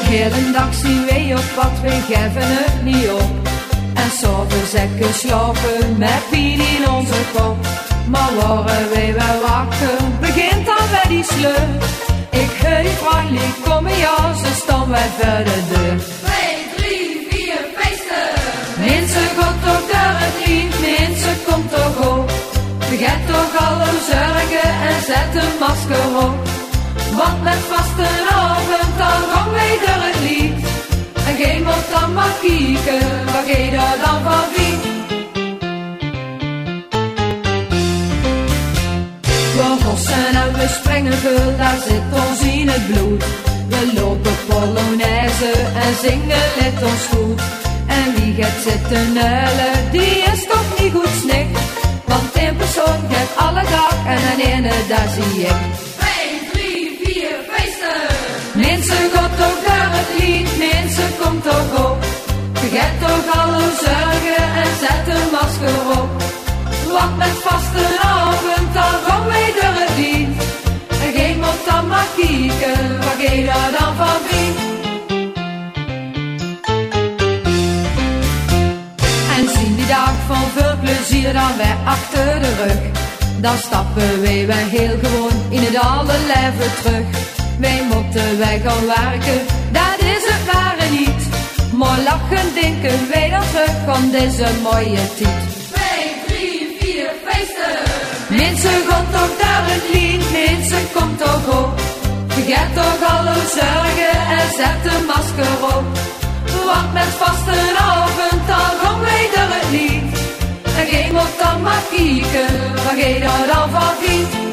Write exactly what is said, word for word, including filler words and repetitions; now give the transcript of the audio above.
hele dag zien wij op wat, wij geven het niet op. En s'avonds zeker slapen met pijn in onze kop. Maar worden wij wel wakker, begint dan bij die sleur. Ik heet Riley, kom maar ja, ze staan wij voor de deur. Twee, drie, vier, feesten! Mensen gaat toch door het lied, mensen komt toch op. Vergeet toch alle zorgen en zet een masker op. Want met vastenavond dan gaan wij door het lied. En geen moet dan maar kijken, wat ga je daar dan van wie? We hossen en we springen veel, daar zit ons in het bloed. We lopen polonaise en zingen let ons goed. En wie gaat zitten huilen, die is toch niet goed snik. Want één persoon gaat alle dag en een ene daar zie ik. Twee, drie, vier, feesten! Mensen gaat toch door het lied, mensen komt toch op. Vergeet toch alle zorgen en zet een masker op. Want met vastenavond dan gaan wij door het lied. En geen moet dan maar kijken, wat ga je daar dan van wie? En zien die dag van veel plezier dan weer achter de rug. Dan stappen wij weer heel gewoon in het alle leven terug. Wij moeten wij gaan werken, dat is het ware niet. Maar lachen denken wij dan terug aan deze mooie tijd. Twee, drie, vier, feesten! Mensen gaan toch door het lied, mensen komt toch op. Vergeet toch alle zorgen en zet een masker op. Want met vastenavond dan gaan wij door het lied. En geen moet dan maar kijken, wat ga je daar dan van wie?